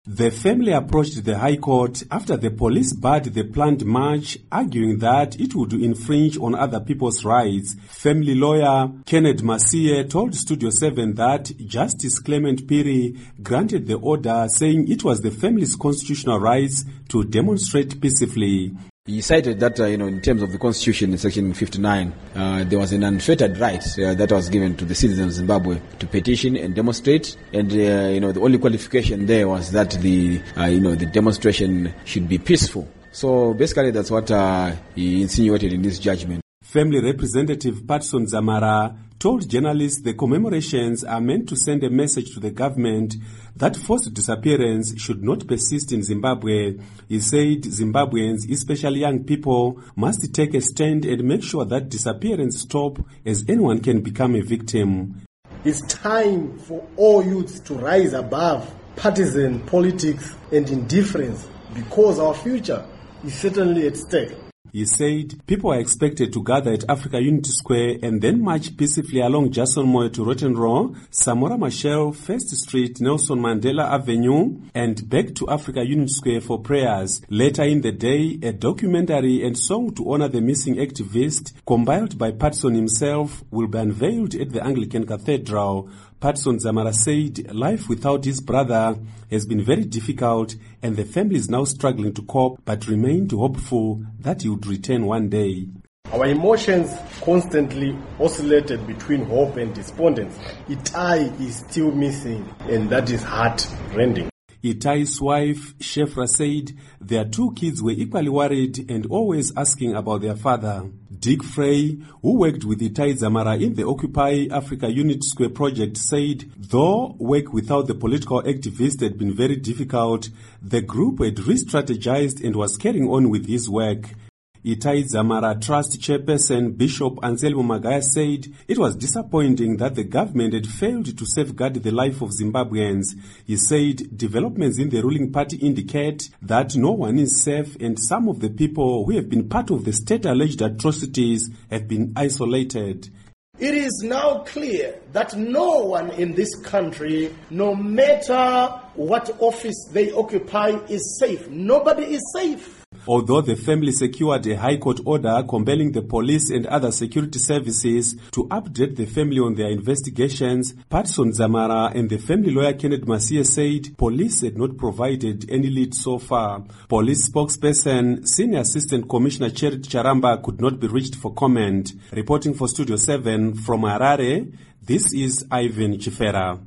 The family approached the High Court after the police barred the planned march, arguing that it would infringe on other people's rights. Family lawyer Kenneth Masie told Studio 7 that Justice Clement Phiri granted the order, saying it was the family's constitutional rights to demonstrate peacefully. He cited that, in terms of the Constitution in Section 59, there was an unfettered right that was given to the citizens of Zimbabwe to petition and demonstrate. And, the only qualification there was that the demonstration should be peaceful. So basically that's what he insinuated in this judgment. Family representative Patson Dzamara told journalists the commemorations are meant to send a message to the government that forced disappearance should not persist in Zimbabwe. He said Zimbabweans, especially young people, must take a stand and make sure that disappearance stop, as anyone can become a victim. It's time for all youths to rise above partisan politics and indifference, because our future is certainly at stake. He said people are expected to gather at Africa Unity Square and then march peacefully along Jason Moyo to Rotenro, Samora Machel, First Street, Nelson Mandela Avenue, and back to Africa Unity Square for prayers. Later in the day, a documentary and song to honor the missing activist, compiled by Patson himself, will be unveiled at the Anglican Cathedral. Patson Dzamara said life without his brother has been very difficult and the family is now struggling to cope, but remained hopeful that he would return one day. Our emotions constantly oscillated between hope and despondence. Itai is still missing, and that is heart-rending. Itai's wife, Shefra, said their two kids were equally worried and always asking about their father. Dick Frey, who worked with Itai Dzamara in the Occupy Africa Unity Square project, said though work without the political activist had been very difficult, the group had re-strategized and was carrying on with his work. Itai Dzamara Trust chairperson Bishop Anselmo Magaya said it was disappointing that the government had failed to safeguard the life of Zimbabweans. He said developments in the ruling party indicate that no one is safe and some of the people who have been part of the state-alleged atrocities have been isolated. It is now clear that no one in this country, no matter what office they occupy, is safe. Nobody is safe. Although the family secured a High Court order compelling the police and other security services to update the family on their investigations, Patson Dzamara and the family lawyer Kenneth Masie said police had not provided any lead so far. Police spokesperson, Senior Assistant Commissioner Charity Charamba, could not be reached for comment. Reporting for Studio 7 from Harare, this is Ivan Chifera.